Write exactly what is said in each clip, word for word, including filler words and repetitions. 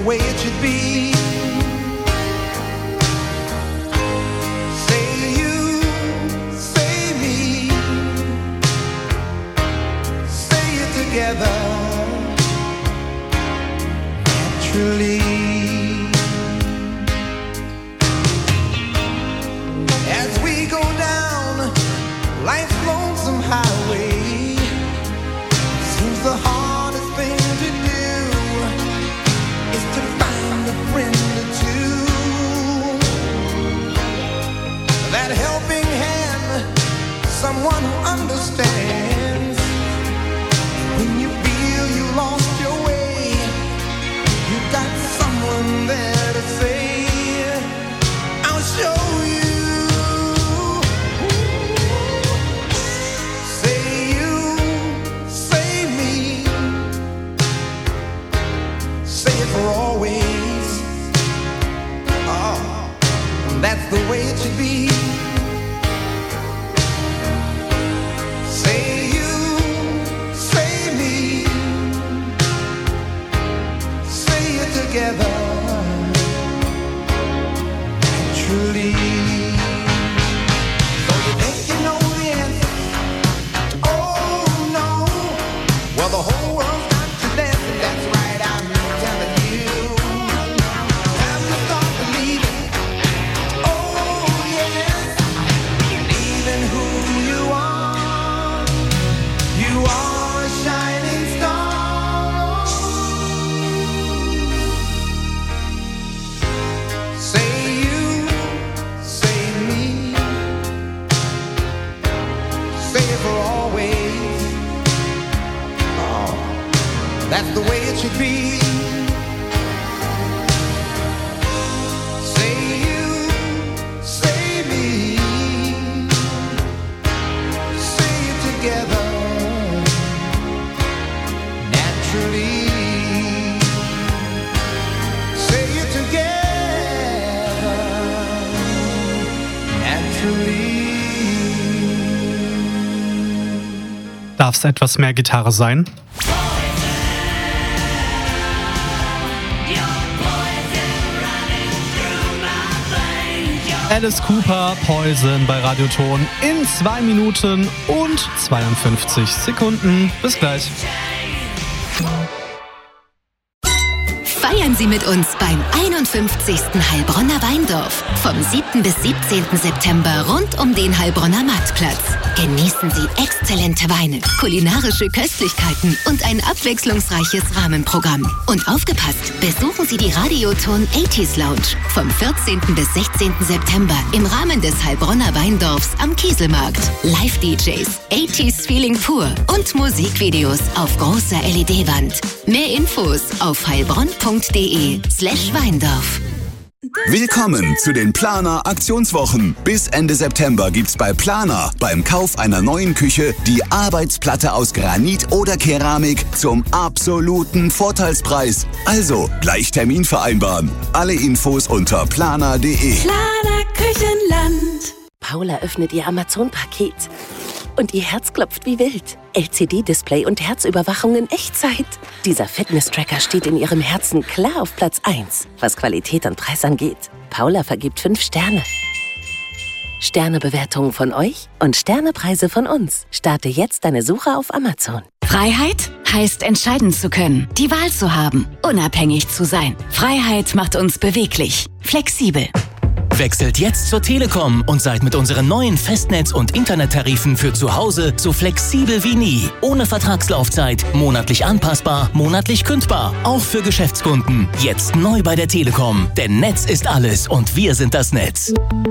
way it should be. Say you, say me, say it together, naturally. As we go down life's lonesome highway, seems the hardest thing to do is to find a friend or two. That helping hand, someone who understands. When you feel you lost your way, you got someone there to say, I'll show you. For always, oh, that's the way it should be. Say you, say me, say it together, naturally. So you think you know the answer? Oh no, well the whole world's got to dance, and that's right, I'm telling you. That's the way it should be. Say you, say me, say it together, naturally. Say it together, naturally. Darf es etwas mehr Gitarre sein? Alice Cooper, Poison bei Radioton in zwei Minuten und zweiundfünfzig Sekunden. Bis gleich. Feiern Sie mit uns beim einundfünfzigsten Heilbronner Weindorf. Vom siebten bis siebzehnten September rund um den Heilbronner Marktplatz. Genießen Sie exzellente Weine, kulinarische Köstlichkeiten und ein abwechslungsreiches Rahmenprogramm. Und aufgepasst, besuchen Sie die Radioton achtziger Lounge vom vierzehnten bis sechzehnten September im Rahmen des Heilbronner Weindorfs am Kieselmarkt. Live-D Js, achtziger Feeling pur und Musikvideos auf großer L E D-Wand. Mehr Infos auf heilbronn.de slash Weindorf. Willkommen zu den Planer Aktionswochen. Bis Ende September gibt's bei Planer beim Kauf einer neuen Küche die Arbeitsplatte aus Granit oder Keramik zum absoluten Vorteilspreis. Also gleich Termin vereinbaren. Alle Infos unter planer punkt de. Planer Küchenland. Paula öffnet ihr Amazon-Paket und ihr Herz klopft wie wild. L C D-Display und Herzüberwachung in Echtzeit. Dieser Fitness-Tracker steht in ihrem Herzen klar auf Platz eins, was Qualität und Preis angeht. Paula vergibt fünf Sterne. Sternebewertungen von euch und Sternepreise von uns. Starte jetzt deine Suche auf Amazon. Freiheit heißt entscheiden zu können, die Wahl zu haben, unabhängig zu sein. Freiheit macht uns beweglich, flexibel. Wechselt jetzt zur Telekom und seid mit unseren neuen Festnetz- und Internettarifen für zu Hause so flexibel wie nie. Ohne Vertragslaufzeit, monatlich anpassbar, monatlich kündbar. Auch für Geschäftskunden. Jetzt neu bei der Telekom. Denn Netz ist alles und wir sind das Netz.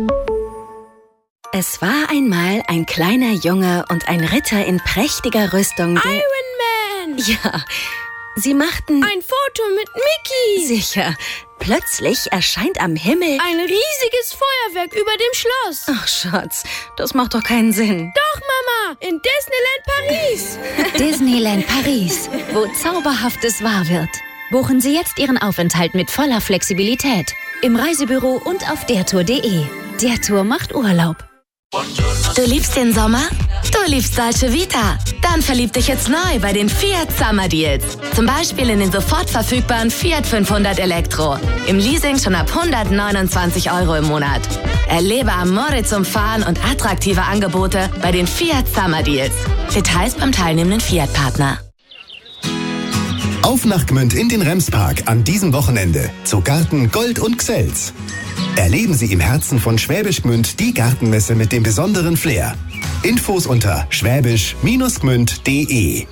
Es war einmal ein kleiner Junge und ein Ritter in prächtiger Rüstung. Iron Man! Ja, sie machten... Ein Foto mit Mickey! Sicher. Plötzlich erscheint am Himmel... ein riesiges Feuerwerk über dem Schloss. Ach, Schatz, das macht doch keinen Sinn. Doch, Mama, in Disneyland Paris. Disneyland Paris, wo Zauberhaftes wahr wird. Buchen Sie jetzt Ihren Aufenthalt mit voller Flexibilität. Im Reisebüro und auf der tour punkt de. Der Tour macht Urlaub. Du liebst den Sommer? Du liebst Dolce Vita? Dann verlieb dich jetzt neu bei den Fiat Summer Deals. Zum Beispiel in den sofort verfügbaren Fiat fünfhundert Elektro. Im Leasing schon ab hundertneunundzwanzig Euro im Monat. Erlebe Amore zum Fahren und attraktive Angebote bei den Fiat Summer Deals. Details beim teilnehmenden Fiat-Partner. Auf nach Gmünd in den Remspark an diesem Wochenende zu Garten Gold und Xels. Erleben Sie im Herzen von Schwäbisch Gmünd die Gartenmesse mit dem besonderen Flair. Infos unter schwäbisch Gmünd punkt de.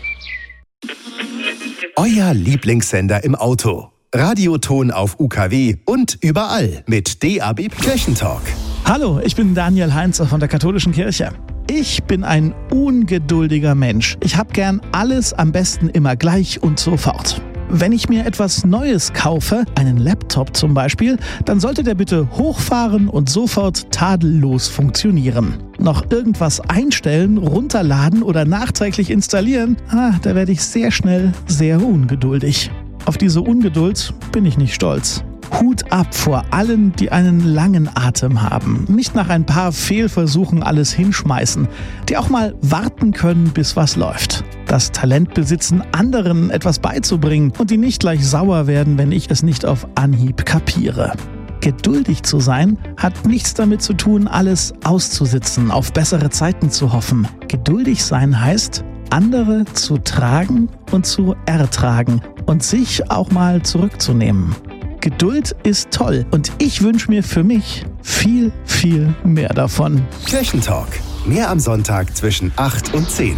Euer Lieblingssender im Auto. Radioton auf U K W und überall mit D A B Kirchentalk. Hallo, ich bin Daniel Heinzer von der Katholischen Kirche. Ich bin ein ungeduldiger Mensch. Ich hab gern alles am besten immer gleich und sofort. Wenn ich mir etwas Neues kaufe, einen Laptop zum Beispiel, dann sollte der bitte hochfahren und sofort tadellos funktionieren. Noch irgendwas einstellen, runterladen oder nachträglich installieren, ah, da werde ich sehr schnell sehr ungeduldig. Auf diese Ungeduld bin ich nicht stolz. Hut ab vor allen, die einen langen Atem haben. Nicht nach ein paar Fehlversuchen alles hinschmeißen. Die auch mal warten können, bis was läuft. Das Talent besitzen, anderen etwas beizubringen und die nicht gleich sauer werden, wenn ich es nicht auf Anhieb kapiere. Geduldig zu sein hat nichts damit zu tun, alles auszusitzen, auf bessere Zeiten zu hoffen. Geduldig sein heißt, andere zu tragen und zu ertragen und sich auch mal zurückzunehmen. Geduld ist toll und ich wünsche mir für mich viel, viel mehr davon. Kirchentalk. Mehr am Sonntag zwischen acht und zehn.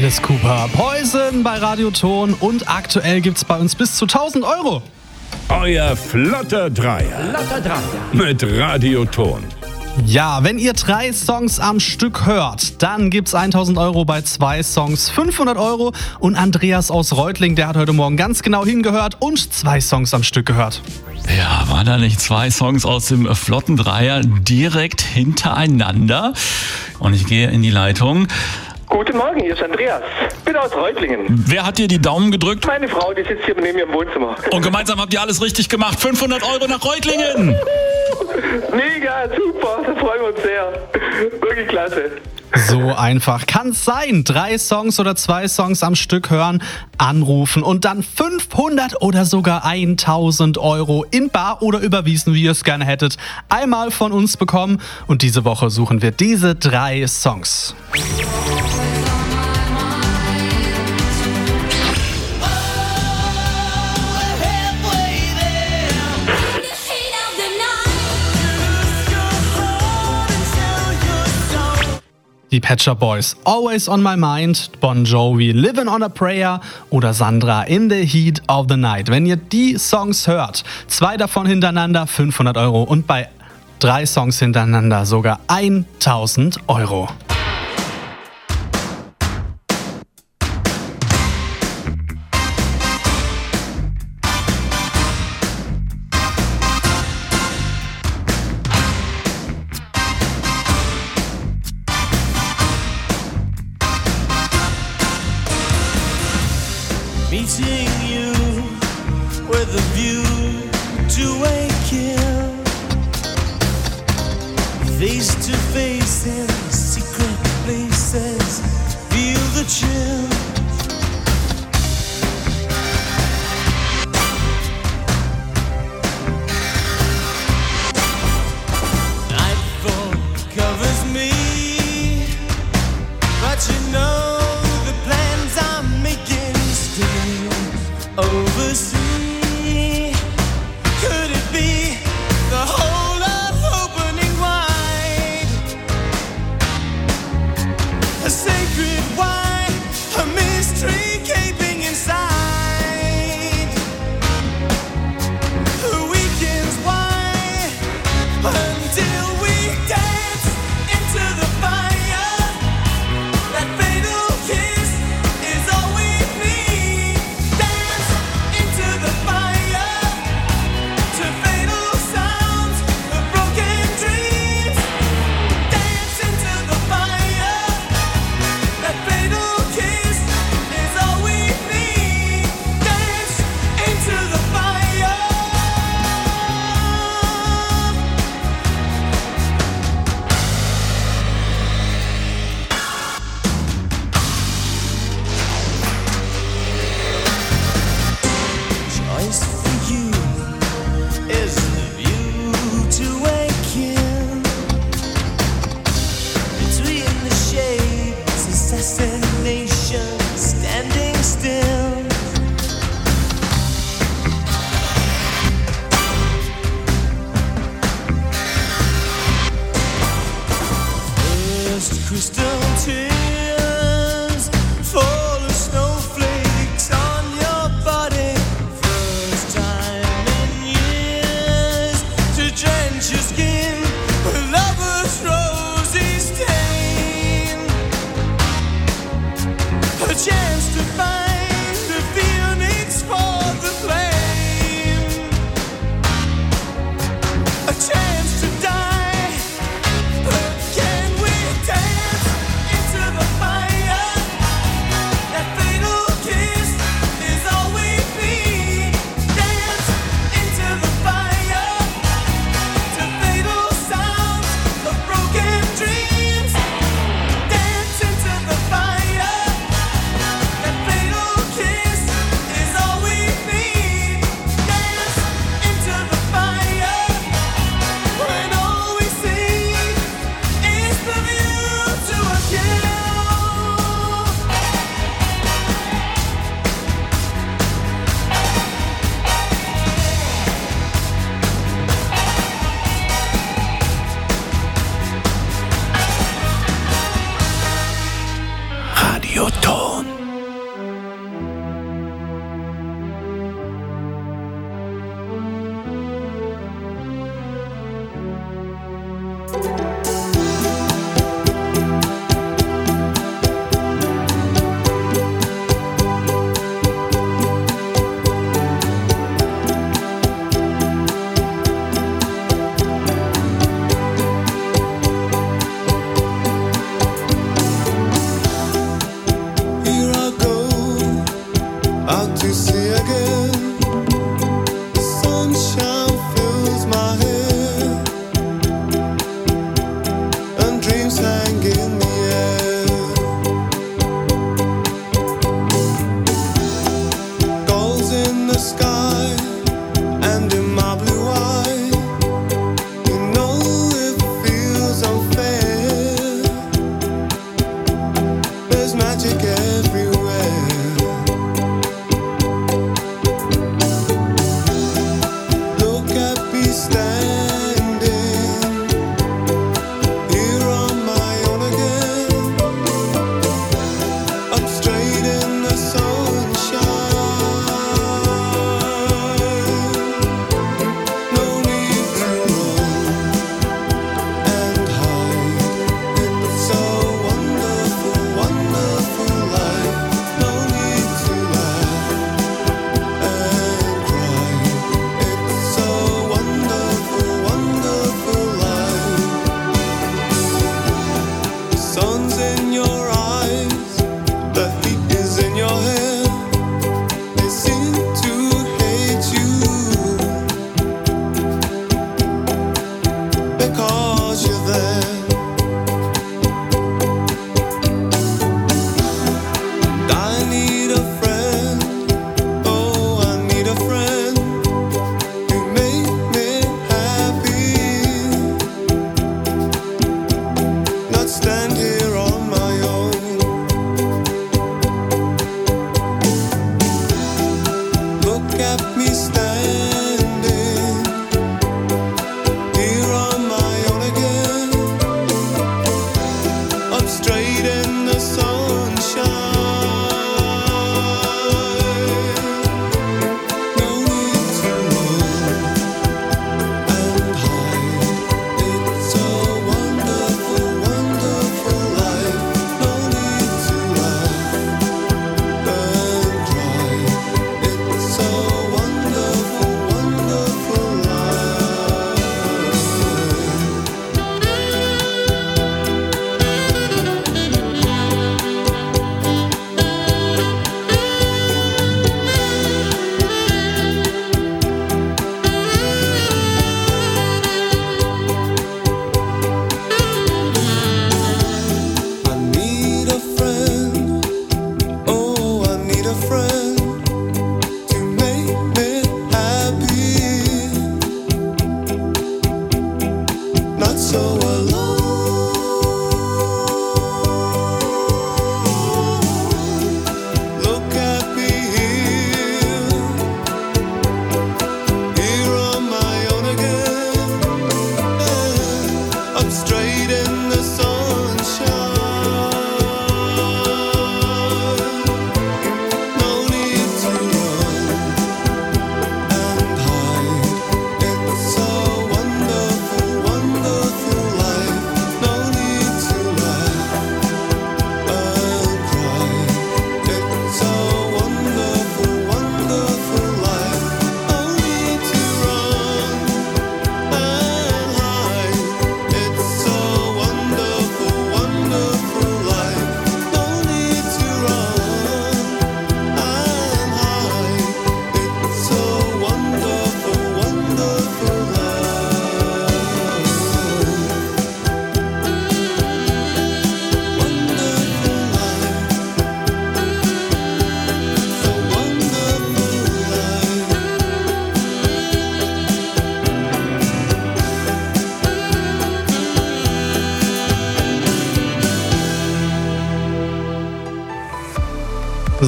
Alice Cooper, Poison bei Radioton und aktuell gibt's bei uns bis zu tausend Euro. Euer flotter Dreier. Flotter Dreier. Mit Radioton. Ja, wenn ihr drei Songs am Stück hört, dann gibt's tausend Euro, bei zwei Songs fünfhundert Euro. Und Andreas aus Reutling, der hat heute Morgen ganz genau hingehört und zwei Songs am Stück gehört. Ja, waren da nicht zwei Songs aus dem flotten Dreier direkt hintereinander? Und ich gehe in die Leitung. Guten Morgen, hier ist Andreas. Bin aus Reutlingen. Wer hat dir die Daumen gedrückt? Meine Frau, die sitzt hier neben mir im Wohnzimmer. Und gemeinsam habt ihr alles richtig gemacht. fünfhundert Euro nach Reutlingen. Mega, super, da freuen wir uns sehr. Wirklich klasse. So einfach kann's sein. Drei Songs oder zwei Songs am Stück hören, anrufen und dann fünfhundert oder sogar tausend Euro in bar oder überwiesen, wie ihr es gerne hättet, einmal von uns bekommen. Und diese Woche suchen wir diese drei Songs. Die Pet Shop Boys, Always on My Mind, Bon Jovi, Living on a Prayer oder Sandra, In the Heat of the Night. Wenn ihr die Songs hört, zwei davon hintereinander, fünfhundert Euro und bei drei Songs hintereinander sogar tausend Euro. Meeting you with a view to a kill, face to face in secret places, feel the chill. Nightfall covers me, but you know oversea. Could it be the whole of opening wide? A sacred wine, a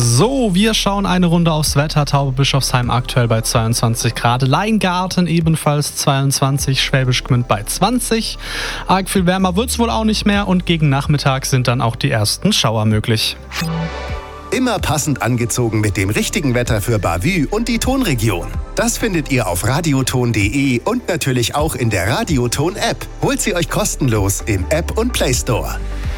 So, wir schauen eine Runde aufs Wetter. Tauberbischofsheim aktuell bei zweiundzwanzig Grad. Leingarten ebenfalls zweiundzwanzig, Schwäbisch Gmünd bei zwanzig. Arg viel wärmer wird's wohl auch nicht mehr und gegen Nachmittag sind dann auch die ersten Schauer möglich. Immer passend angezogen mit dem richtigen Wetter für Bavü und die Tonregion. Das findet ihr auf radioton punkt de und natürlich auch in der Radioton-App. Holt sie euch kostenlos im App und Play Store.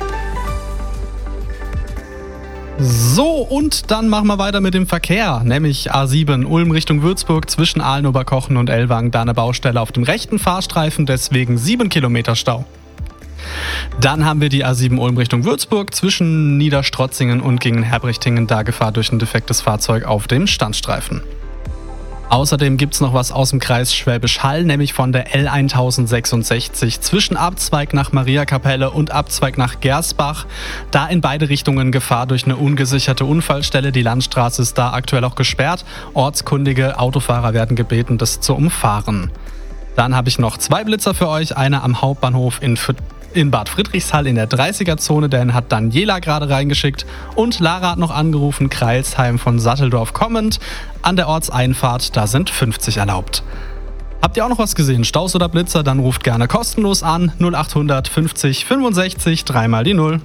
So, und dann machen wir weiter mit dem Verkehr, nämlich A sieben Ulm Richtung Würzburg zwischen Ahlenoberkochen und Ellwangen, da eine Baustelle auf dem rechten Fahrstreifen, deswegen sieben Kilometer Stau. Dann haben wir die A sieben Ulm Richtung Würzburg zwischen Niederstrotzingen und Gingen-Herbrichtingen, da Gefahr durch ein defektes Fahrzeug auf dem Standstreifen. Außerdem gibt's noch was aus dem Kreis Schwäbisch Hall, nämlich von der L tausendsechsundsechzig zwischen Abzweig nach Mariakapelle und Abzweig nach Gersbach. Da in beide Richtungen Gefahr durch eine ungesicherte Unfallstelle. Die Landstraße ist da aktuell auch gesperrt. Ortskundige Autofahrer werden gebeten, das zu umfahren. Dann habe ich noch zwei Blitzer für euch. Einer am Hauptbahnhof in F- in Bad Friedrichshall in der dreißiger-Zone, den hat Daniela gerade reingeschickt. Und Lara hat noch angerufen, Kreilsheim von Satteldorf kommend. An der Ortseinfahrt, da sind fünfzig erlaubt. Habt ihr auch noch was gesehen, Staus oder Blitzer, dann ruft gerne kostenlos an null acht hundert fünfzig fünfundsechzig, dreimal die Null.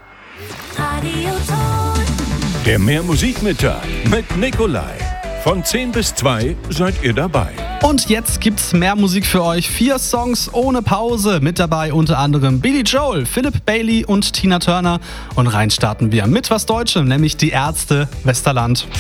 Der Mehr-Musik-Mittag mit Nikolai. Von zehn bis zwei seid ihr dabei. Und jetzt gibt's mehr Musik für euch. Vier Songs ohne Pause. Mit dabei unter anderem Billy Joel, Philip Bailey und Tina Turner. Und rein starten wir mit was Deutschem, nämlich die Ärzte, Westerland.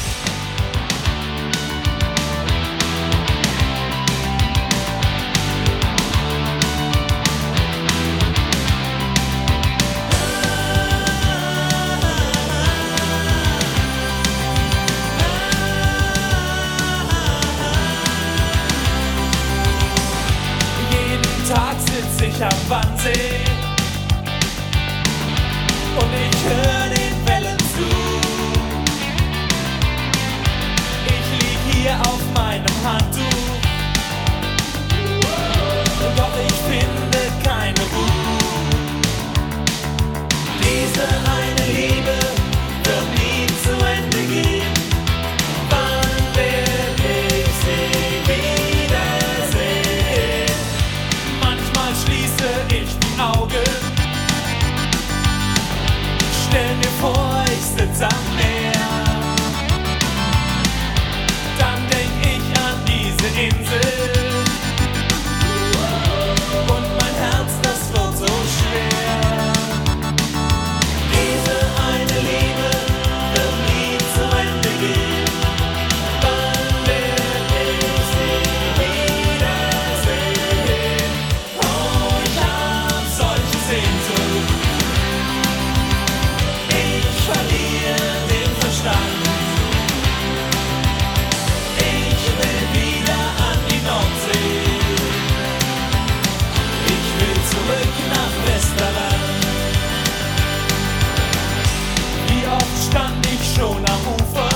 Am Wannsee und ich höre den Wellen zu. Ich lieg hier auf meinem Handtuch, doch ich finde keine Ruhe. Diese eine Liebe wird nie zu Ende gehen. Wann werd ich sie wiedersehen? Manchmal schließe ich die Augen, stell mir vor, ich sitz am Meer. Dann denk ich an diese Insel und mein Herz, das wird so schwer. Diese eine Liebe wird nie zu Ende gehen. Wann werd ich sie wiedersehen? Oh, ich hab solche Sehnsucht. Ich verliere den Verstand. Ich will wieder an die Nordsee. Ich will zurück nach Westerland. Wie oft stand ich schon am Ufer?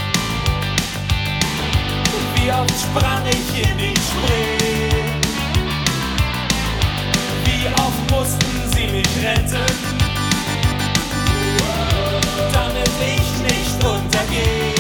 Wie oft sprang ich in die Spree? Wie oft mussten sie mich retten, damit ich nicht untergehe.